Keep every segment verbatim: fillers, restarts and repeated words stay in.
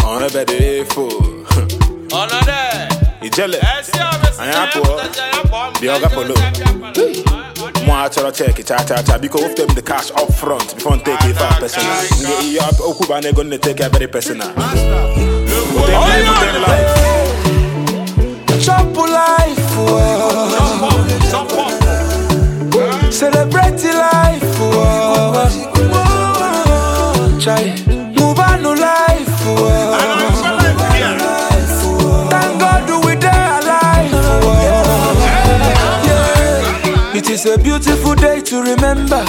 On a better fool. On a day. You jealous? I am poor. The other polo. Moi, I check it, cha cha cha. Because of them the cash up front before take it five personal. You are Okubane gonna take a very personal. Chop life, celebrate life, try move on to life. Thank God we are alive. It is a beautiful day to remember.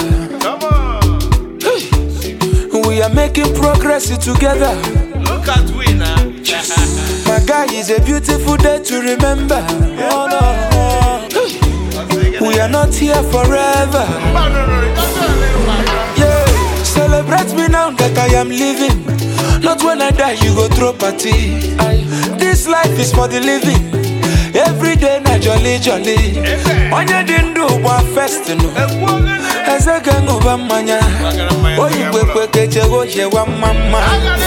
We are making progress together. Look at we now. My guy, is a beautiful day to remember. Oh, no. We are not here forever. Yeah, celebrate me now that I am living. Not when I die, you go throw party. This life is for the living. Every day na jolly jolly. Onye dindu wa fest no. Eze gangu ba manya. Oyi kwe kwe keche goje wa mama.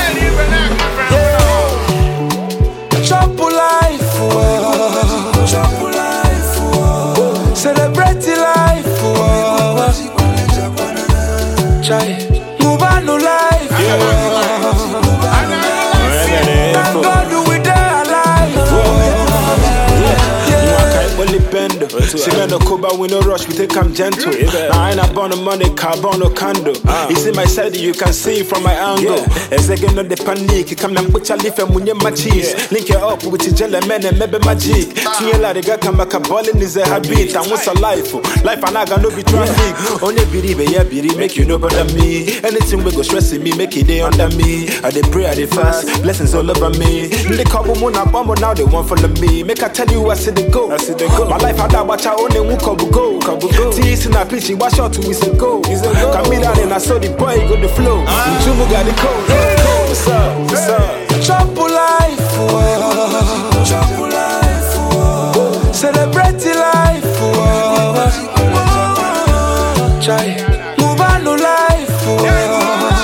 Chop life, oh. Chop life, oh. Celebrate life, oh. Try move on to life, oh. Thank God we are alive, oh. Bendo. See me no coba, we no rush, we take I'm gentle. Now I ain't born no money, carbon no candle. You see my side, you can see from my angle. As I get no the panic, you come and put your leaf and munye my cheese. Link it up with the jelly man and maybe magic. See la the guy come back a ballin' is a habit. And what's a life? Life and I got no be traffic. Only believe yeah, believe make you know better me. Anything we go stressing me, make it day under me. I dey pray, I dey fast, blessings all over me. They couple moon up, now they want follow me. Make I tell you I see the go. I see the go. My life had that watch out only one couple go. Tease in a pitch, he wash out to his go. Come in and I saw the boy go the flow. Jumu got the code. What's up? What's up? Chop life, oh. Chop life, oh. Celebrate life, oh. Try move on to life, oh.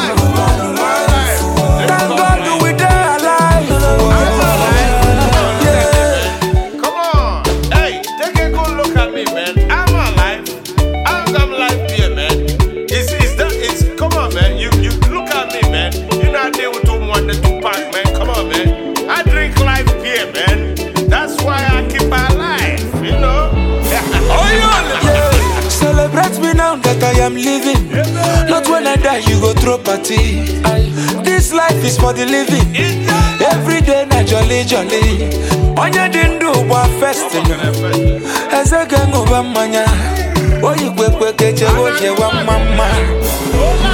Thank God we are alive, oh. Yeah. Come on. Hey, take a good look at me, man. I'm alive. I'm alive here, man. It's, it's that, it's, come on, man. You, you look at me, man. You're not there with two one, the two pack, man. Come on, man. I drink life beer, man. That's why I keep my life, you know? Oh, yeah. Celebrate me now that I am living. Not when I die, you go throw party. This life is for the living. Every day na jolly jolly. Onye dindu wa fest no. Eze gangu ba manya. Oyi kwe kwe keche goje wa mama.